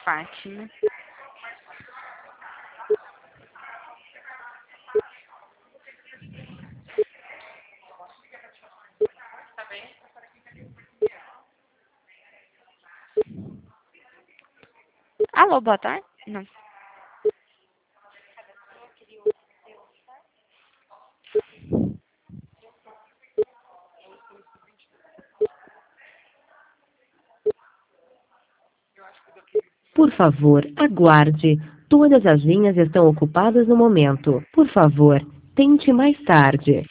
Fátima. Alô, boa tarde? Não. Por favor, aguarde. Todas as linhas estão ocupadas no momento. Por favor, tente mais tarde.